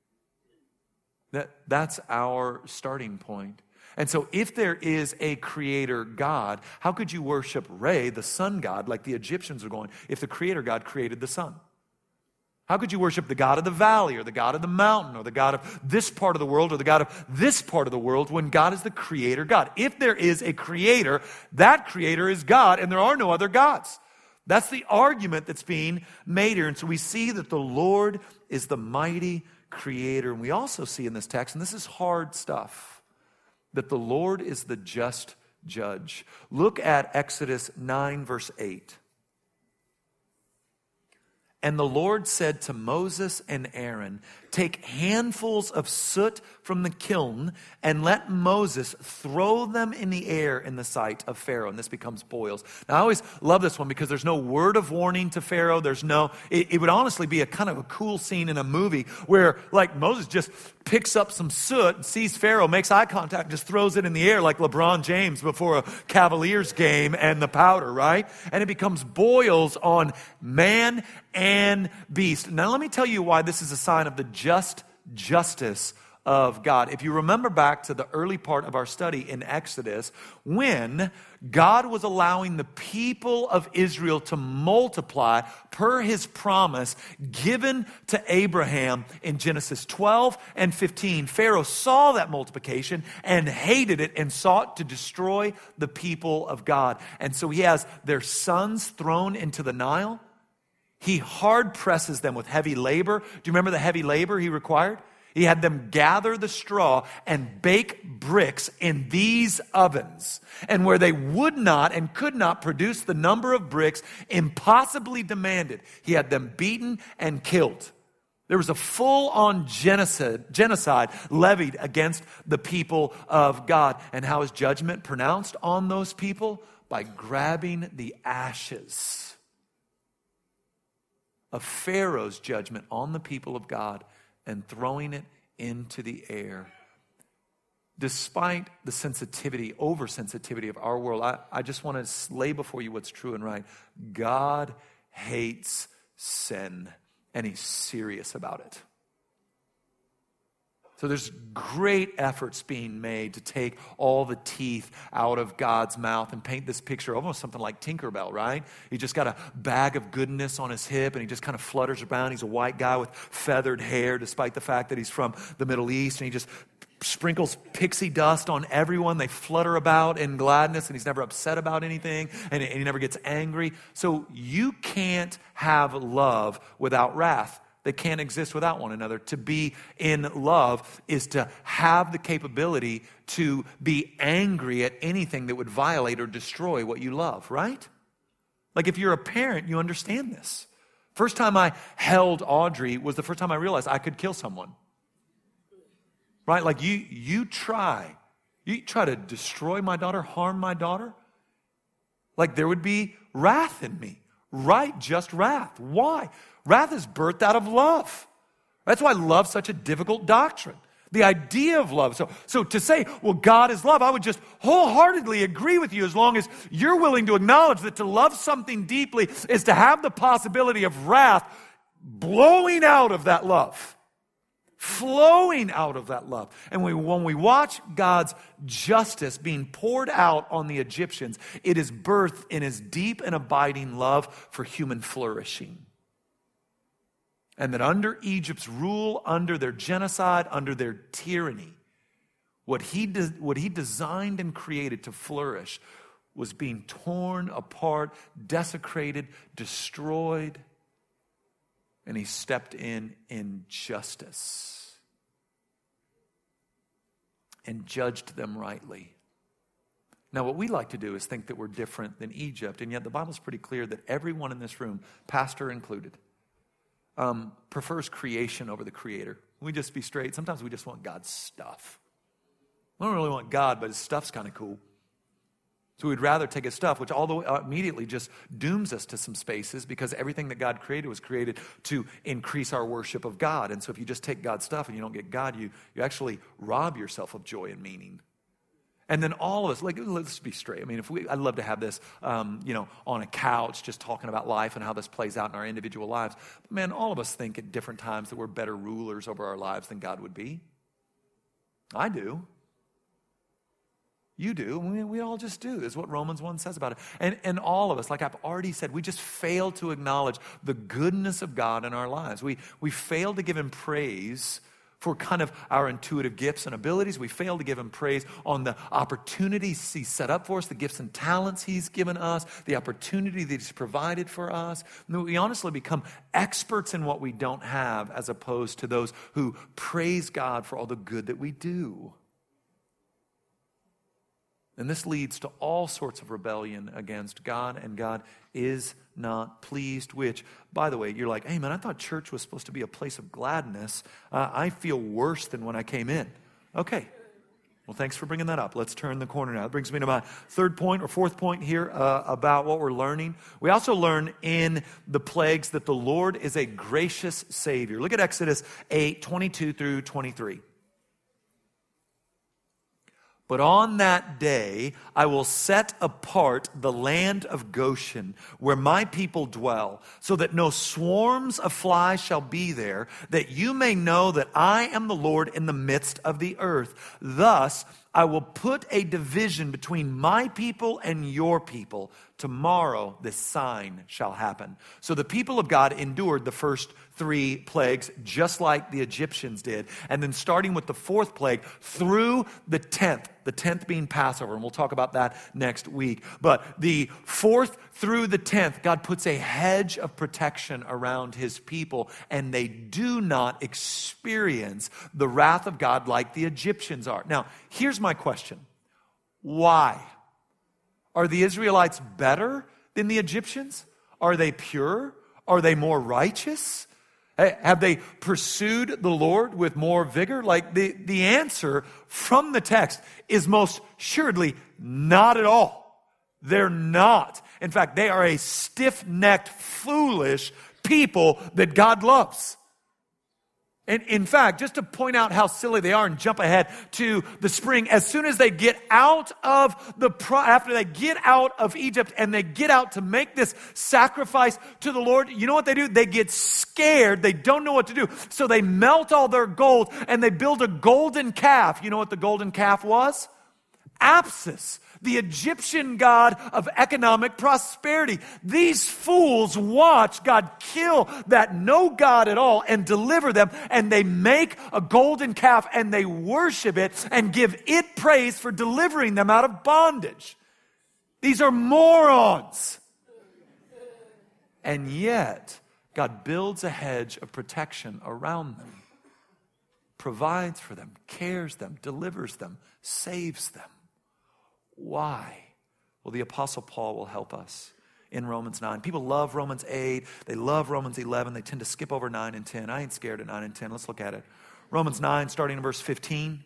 That, that's our starting point. And so if there is a creator God, how could you worship Re, the sun god, like the Egyptians are going, if the creator God created the sun? How could you worship the God of the valley or the God of the mountain or the God of this part of the world or the God of this part of the world when God is the creator God? If there is a creator, that creator is God, and there are no other gods. That's the argument that's being made here. And so we see that the Lord is the mighty creator. And we also see in this text, and this is hard stuff, that the Lord is the just judge. Look at Exodus nine, verse eight. "And the Lord said to Moses and Aaron, take handfuls of soot from the kiln and let Moses throw them in the air in the sight of Pharaoh." And this becomes boils. Now, I always love this one because there's no word of warning to Pharaoh. There's no, it, it would honestly be a kind of a cool scene in a movie where like Moses just picks up some soot, sees Pharaoh, makes eye contact, just throws it in the air like LeBron James before a Cavaliers game and the powder, right? And it becomes boils on man and beast. Now, let me tell you why this is a sign of the just justice of God. If you remember back to the early part of our study in Exodus, when God was allowing the people of Israel to multiply per his promise given to Abraham in Genesis twelve and fifteen, Pharaoh saw that multiplication and hated it and sought to destroy the people of God. And so he has their sons thrown into the Nile. He hard presses them with heavy labor. Do you remember the heavy labor he required? He had them gather the straw and bake bricks in these ovens. And where they would not and could not produce the number of bricks impossibly demanded, he had them beaten and killed. There was a full-on genocide, genocide levied against the people of God. And how is judgment pronounced on those people? By grabbing the ashes of Pharaoh's judgment on the people of God and throwing it into the air. Despite the sensitivity, oversensitivity of our world, I, I just want to lay before you what's true and right. God hates sin, and he's serious about it. So there's great efforts being made to take all the teeth out of God's mouth and paint this picture, almost something like Tinkerbell, right? He just got a bag of goodness on his hip and he just kind of flutters around. He's a white guy with feathered hair, despite the fact that he's from the Middle East, and he just sprinkles pixie dust on everyone. They flutter about in gladness, and he's never upset about anything, and he never gets angry. So you can't have love without wrath. They can't exist without one another. To be in love is to have the capability to be angry at anything that would violate or destroy what you love, right? Like if you're a parent, you understand this. First time I held Audrey was the first time I realized I could kill someone. Right? Like you, you try, you try to destroy my daughter, harm my daughter. Like there would be wrath in me. Right? Just wrath. Why? Wrath is birthed out of love. That's why love's such a difficult doctrine. The idea of love. So, so to say, well, God is love, I would just wholeheartedly agree with you as long as you're willing to acknowledge that to love something deeply is to have the possibility of wrath blowing out of that love. Flowing out of that love. And we, when we watch God's justice being poured out on the Egyptians, it is birthed in his deep and abiding love for human flourishing. And that under Egypt's rule, under their genocide, under their tyranny, what he, de- what he designed and created to flourish was being torn apart, desecrated, destroyed. And he stepped in in justice and judged them rightly. Now, what we like to do is think that we're different than Egypt, and yet the Bible's pretty clear that everyone in this room, pastor included, um, prefers creation over the Creator. We just be straight. Sometimes we just want God's stuff. We don't really want God, but his stuff's kind of cool. So we'd rather take his stuff, which although uh, immediately just dooms us to some spaces because everything that God created was created to increase our worship of God. And so if you just take God's stuff and you don't get God, you, you actually rob yourself of joy and meaning. And then all of us, like, let's be straight. I mean, if we, I'd love to have this, um, you know, on a couch, just talking about life and how this plays out in our individual lives. But man, all of us think at different times that we're better rulers over our lives than God would be. I do. You do. We, we all just do. Is what Romans one says about it. And, and all of us, like I've already said, we just fail to acknowledge the goodness of God in our lives. We, we fail to give him praise for kind of our intuitive gifts and abilities. We fail to give him praise on the opportunities he's set up for us, the gifts and talents he's given us, the opportunity that he's provided for us. And we honestly become experts in what we don't have as opposed to those who praise God for all the good that we do. And this leads to all sorts of rebellion against God, and God is not pleased, which, by the way, you're like, hey man, I thought church was supposed to be a place of gladness. Uh, I feel worse than when I came in. Okay. Well, thanks for bringing that up. Let's turn the corner now. That brings me to my third point or fourth point here uh, about what we're learning. We also learn in the plagues that the Lord is a gracious Savior. Look at Exodus eight, twenty-two through twenty-three. But on that day, I will set apart the land of Goshen, where my people dwell, so that no swarms of flies shall be there, that you may know that I am the Lord in the midst of the earth. Thus, I will put a division between my people and your people. Tomorrow, this sign shall happen. So the people of God endured the first three plagues, just like the Egyptians did. And then starting with the fourth plague through the tenth, the tenth being Passover, and we'll talk about that next week. But the fourth through the tenth, God puts a hedge of protection around his people, and they do not experience the wrath of God like the Egyptians are. Now, here's my question. Why? Are the Israelites better than the Egyptians? Are they pure? Are they more righteous? Have they pursued the Lord with more vigor? Like the, the answer from the text is most assuredly not at all. They're not. In fact, they are a stiff-necked, foolish people that God loves. And in fact, just to point out how silly they are and jump ahead to the spring, as soon as they get out of the, pro- after they get out of Egypt and they get out to make this sacrifice to the Lord, you know what they do? They get scared. They don't know what to do. So they melt all their gold and they build a golden calf. You know what the golden calf was? Apsis, the Egyptian god of economic prosperity. These fools watch God kill that no God at all and deliver them, and they make a golden calf and they worship it and give it praise for delivering them out of bondage. These are morons. And yet, God builds a hedge of protection around them, provides for them, cares them, delivers them, saves them. Why? Well, the Apostle Paul will help us in Romans nine. People love Romans eight. They love Romans eleven. They tend to skip over nine and ten. I ain't scared of nine and ten. Let's look at it. Romans nine, starting in verse fifteen.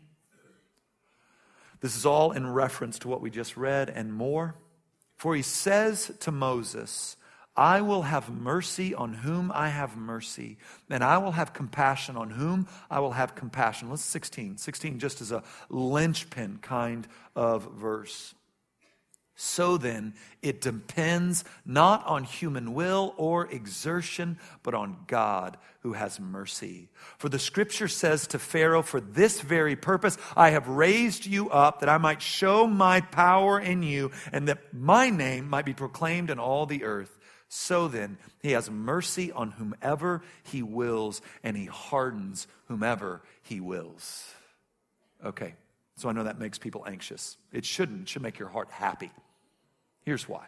This is all in reference to what we just read and more. For he says to Moses, I will have mercy on whom I have mercy, and I will have compassion on whom I will have compassion. Let's sixteen. sixteen just as a linchpin kind of verse. So then, it depends not on human will or exertion, but on God who has mercy. For the scripture says to Pharaoh, for this very purpose I have raised you up, that I might show my power in you, and that my name might be proclaimed in all the earth. So then, he has mercy on whomever he wills, and he hardens whomever he wills. Okay, so I know that makes people anxious. It shouldn't. It should make your heart happy. Here's why.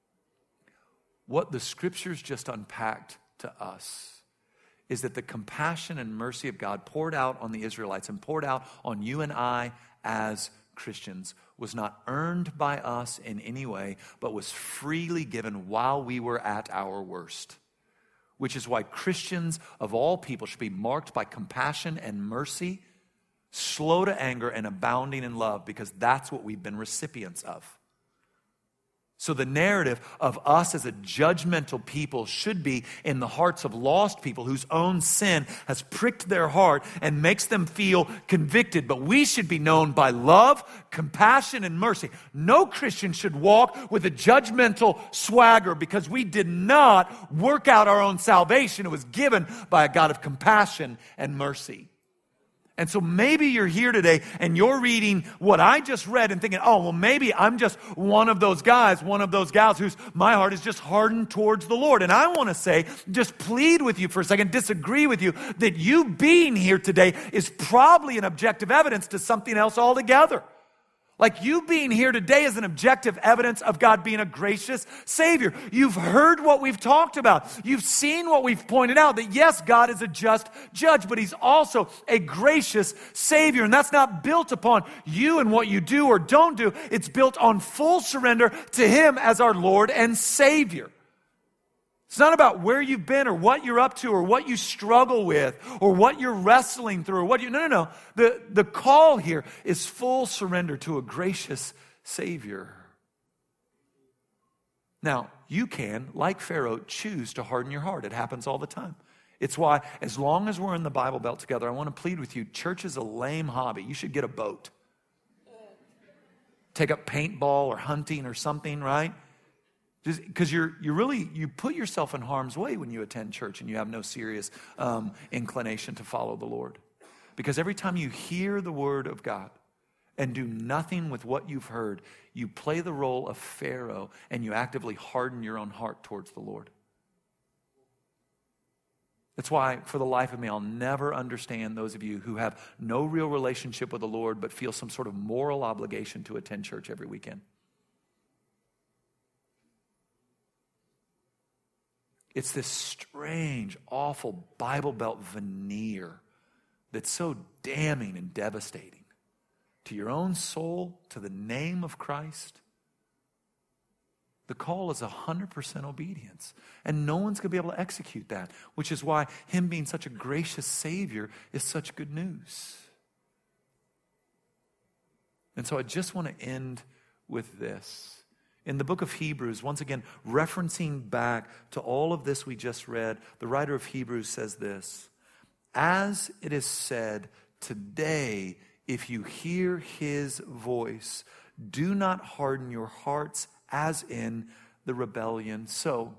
What the scriptures just unpacked to us is that the compassion and mercy of God poured out on the Israelites and poured out on you and I as Christians was not earned by us in any way, but was freely given while we were at our worst. Which is why Christians of all people should be marked by compassion and mercy, slow to anger and abounding in love, because that's what we've been recipients of. So the narrative of us as a judgmental people should be in the hearts of lost people whose own sin has pricked their heart and makes them feel convicted. But we should be known by love, compassion, and mercy. No Christian should walk with a judgmental swagger because we did not work out our own salvation. It was given by a God of compassion and mercy. And so maybe you're here today and you're reading what I just read and thinking, oh, well, maybe I'm just one of those guys, one of those gals whose my heart is just hardened towards the Lord. And I want to say, just plead with you for a second, disagree with you, that you being here today is probably an objective evidence to something else altogether. Like you being here today is an objective evidence of God being a gracious Savior. You've heard what we've talked about. You've seen what we've pointed out, that yes, God is a just judge, but He's also a gracious Savior. And that's not built upon you and what you do or don't do. It's built on full surrender to Him as our Lord and Savior. It's not about where you've been or what you're up to or what you struggle with or what you're wrestling through or what you... No, no, no. The, the call here is full surrender to a gracious Savior. Now, you can, like Pharaoh, choose to harden your heart. It happens all the time. It's why, as long as we're in the Bible Belt together, I want to plead with you, church is a lame hobby. You should get a boat. Take up paintball or hunting or something, right? Because you're you really, you put yourself in harm's way when you attend church and you have no serious um, inclination to follow the Lord. Because every time you hear the word of God and do nothing with what you've heard, you play the role of Pharaoh and you actively harden your own heart towards the Lord. That's why, for the life of me, I'll never understand those of you who have no real relationship with the Lord but feel some sort of moral obligation to attend church every weekend. It's this strange, awful Bible Belt veneer that's so damning and devastating to your own soul, to the name of Christ. The call is one hundred percent obedience. And no one's going to be able to execute that, which is why Him being such a gracious Savior is such good news. And so I just want to end with this. In the book of Hebrews, once again, referencing back to all of this we just read, the writer of Hebrews says this: As it is said, today, if you hear his voice, do not harden your hearts as in the rebellion. So,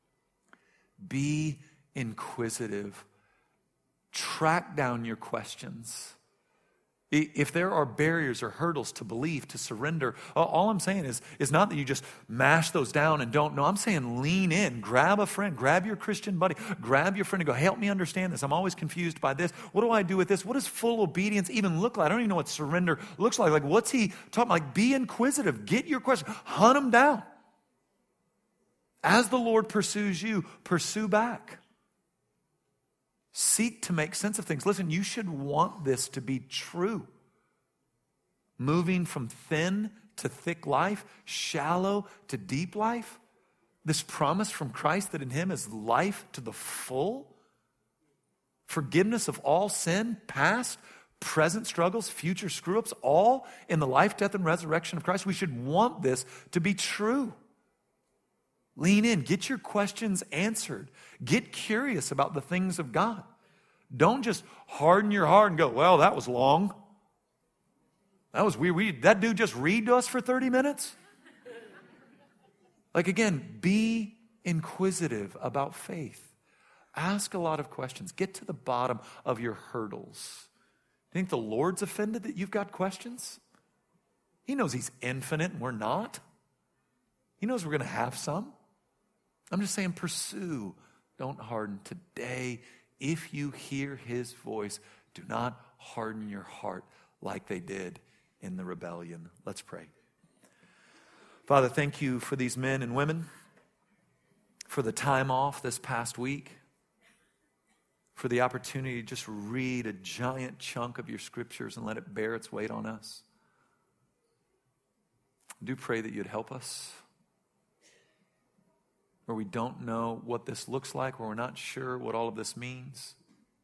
be inquisitive. Track down your questions. If there are barriers or hurdles to belief, to surrender, all I'm saying is, is not that you just mash those down and don't know. I'm saying lean in, grab a friend, grab your Christian buddy, grab your friend and go, help me understand this. I'm always confused by this. What do I do with this? What does full obedience even look like? I don't even know what surrender looks like. Like, what's he talking about? Like, be inquisitive. Get your question. Hunt them down. As the Lord pursues you, pursue back. Seek to make sense of things. Listen, you should want this to be true. Moving from thin to thick life, shallow to deep life. This promise from Christ that in him is life to the full. Forgiveness of all sin, past, present struggles, future screw-ups, all in the life, death, and resurrection of Christ. We should want this to be true. Lean in. Get your questions answered. Get curious about the things of God. Don't just harden your heart and go, well, that was long. That was weird. We, that dude just read to us for thirty minutes? Like, again, be inquisitive about faith. Ask a lot of questions. Get to the bottom of your hurdles. Do you think the Lord's offended that you've got questions? He knows he's infinite and we're not. He knows we're going to have some. I'm just saying, pursue. Don't harden. Today, if you hear his voice, do not harden your heart like they did in the rebellion. Let's pray. Father, thank you for these men and women, for the time off this past week, for the opportunity to just read a giant chunk of your scriptures and let it bear its weight on us. I do pray that you'd help us where we don't know what this looks like, where we're not sure what all of this means.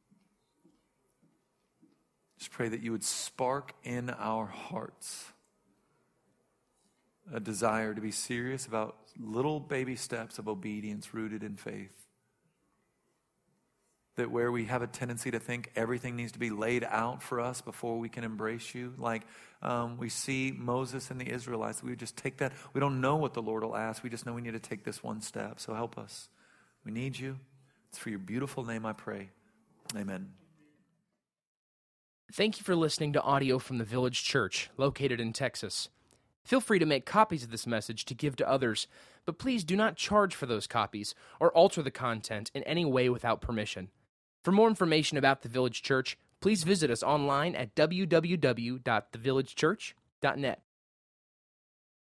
Just pray that you would spark in our hearts a desire to be serious about little baby steps of obedience rooted in faith. That where we have a tendency to think everything needs to be laid out for us before we can embrace you, like um, we see Moses and the Israelites, we would just take that. We don't know what the Lord will ask. We just know we need to take this one step. So help us. We need you. It's for your beautiful name I pray. Amen. Thank you for listening to audio from the Village Church, located in Texas. Feel free to make copies of this message to give to others, but please do not charge for those copies or alter the content in any way without permission. For more information about the Village Church, please visit us online at w w w dot the village church dot net.